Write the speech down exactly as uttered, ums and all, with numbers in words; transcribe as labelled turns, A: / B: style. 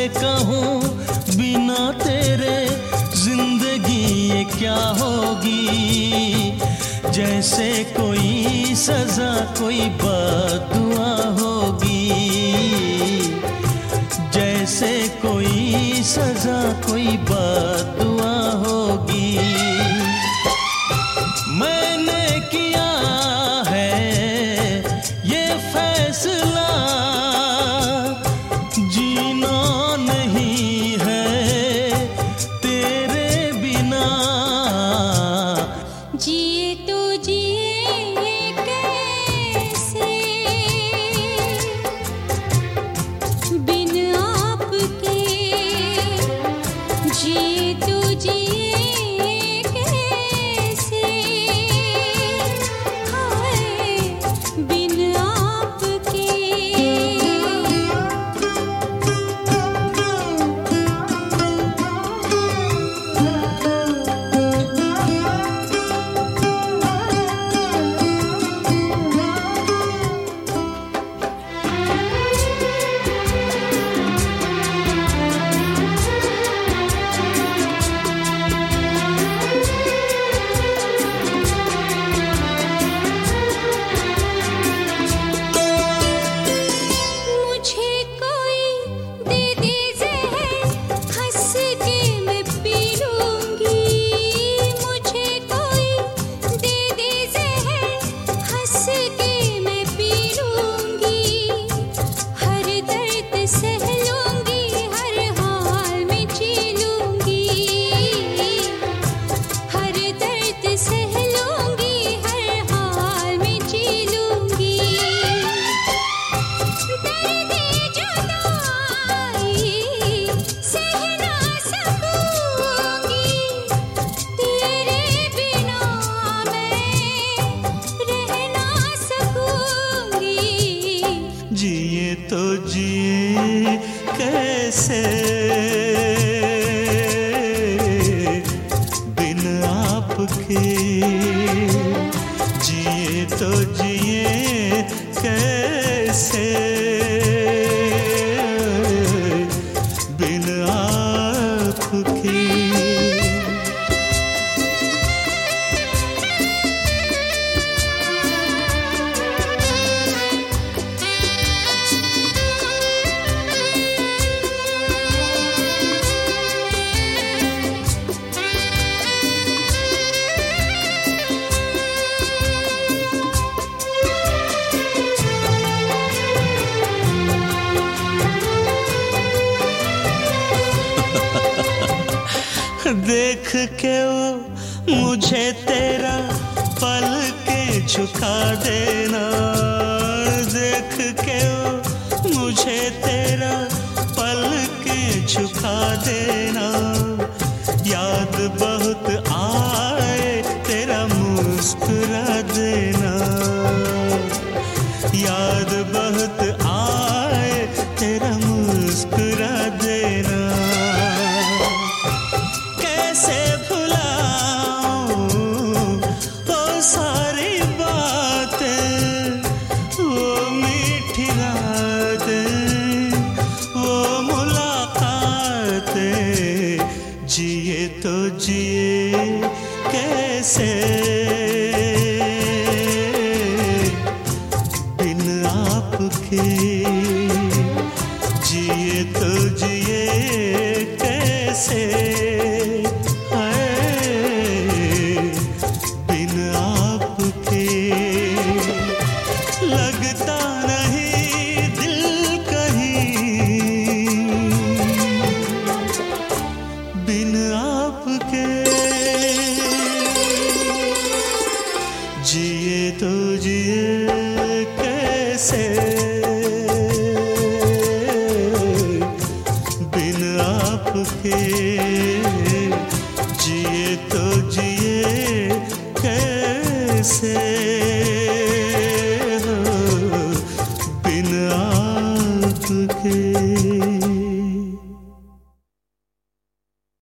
A: कहूँ बिना तेरे जिंदगी ये क्या होगी। जैसे कोई सजा कोई बद्दुआ होगी, जैसे कोई सजा कोई बद्दुआ होगी। मैंने किया है ये फैसला, जीना नहीं है तेरे बिना।
B: जिए तो जिए कैसे बिन आपके, जिए तो जिए कैसे हाय बिन आपके।
A: जिए तो जिए कैसे बिन आपके, जिए तो जिए कैसे बिन आपके। देख के वो मुझे तेरा पल के झुका देना, देख के वो मुझे तेरा पल के झुका देना। याद बहुत आए तेरा मुस्कुरा देना, याद बहुत आए तेरा मुस्कुरा देना। कैसे भुलाऊं वो सारी बातें, वो मीठी रातें, वो मुलाकातें। जिए तो जिए कैसे बिन आपके, जिए तो जिए कैसे बिन आपके। लगता नहीं दिल कहीं बिन आपके, जिए तो जिए कैसे बिन आपके, जिए तो जिए कैसे।